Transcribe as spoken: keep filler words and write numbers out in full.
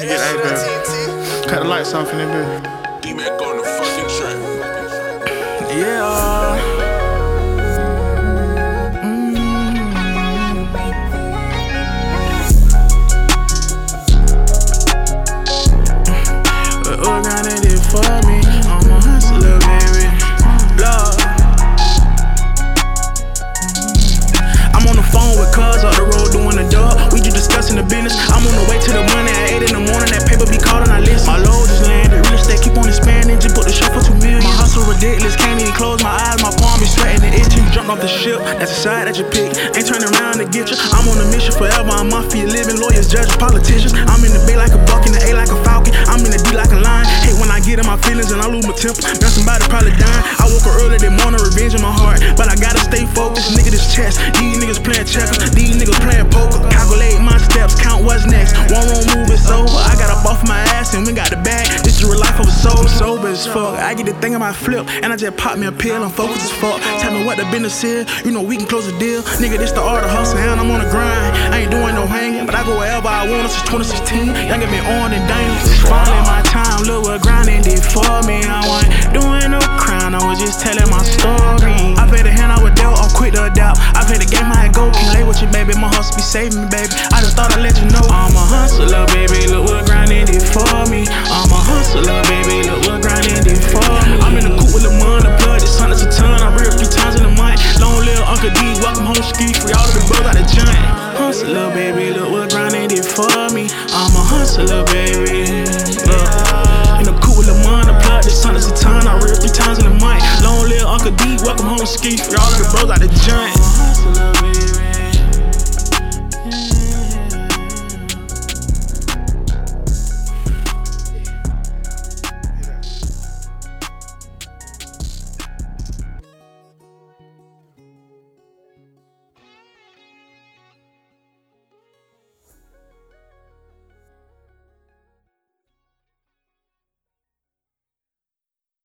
get that, baby. Cut the lights off in that bitch. D-Mac on the fucking track. Yeah. Organized it for me. I'm a hustler, baby. Love. I'm on the phone with cuz up the road doing the dub. We just discussing the business. I'm on the way to the money at eight in the morning. That paper be calling, I listen. My load is landed. Real estate keep on expanding. Just put the show for two million. My hustle ridiculous. Can't even close my eyes. My palm be sweating and itching. Jumped off the ship. That's the side that you pick. Ain't turning around to get you. I'm on a mission forever. I'm mafia living. Lawyers, judges, politicians. I'm in the bay like a buck, in the A like a falcon. I'm in the D like a lion. Hate when I get in my feelings and I lose my temper. Now somebody probably dying. I woke up early that morning, revenge in my heart. But I gotta stay focused. Nigga, this chess. These niggas playing checkers. These niggas playing poker. Calculate my steps, count what's next. One wrong move, it's over. I got up off my ass and we got the bag. This is the real life of a soul. Sober as fuck. I get the thing on my flip and I just pop me a pill. I'm focused as fuck. Tell me what the business is. You know we can close the deal. Nigga, this the art of hustle and I'm on the grind. I ain't doing no hanging, but I go wherever I want since twenty sixteen. Y'all get me on and dangerous. Finally my time, look what grinding did for me. I wasn't doing no crime, I was just telling my story. I played the hand I was dealt, I'm quick to adapt. I play the game how it go, can't lay with you, baby. My hustle be saving me, baby. I just thought I'd let you know I'm a hustler, baby. Look what grinding did for me. I'm a hustler, baby. Look what grinding did for me. I'm in the coupe with the money, blood, it's hundreds a ton. I real three times in a month. Long live Uncle D, welcome home ski free. All of the bros out the joint. Hustler, baby. Look what grinding did for me. I'm a hustler, baby. Look. In the coupe with the money, blood, it's hundreds a ton. I real three times in a month. Long live Uncle D, welcome home ski free. All of the bros out the joint.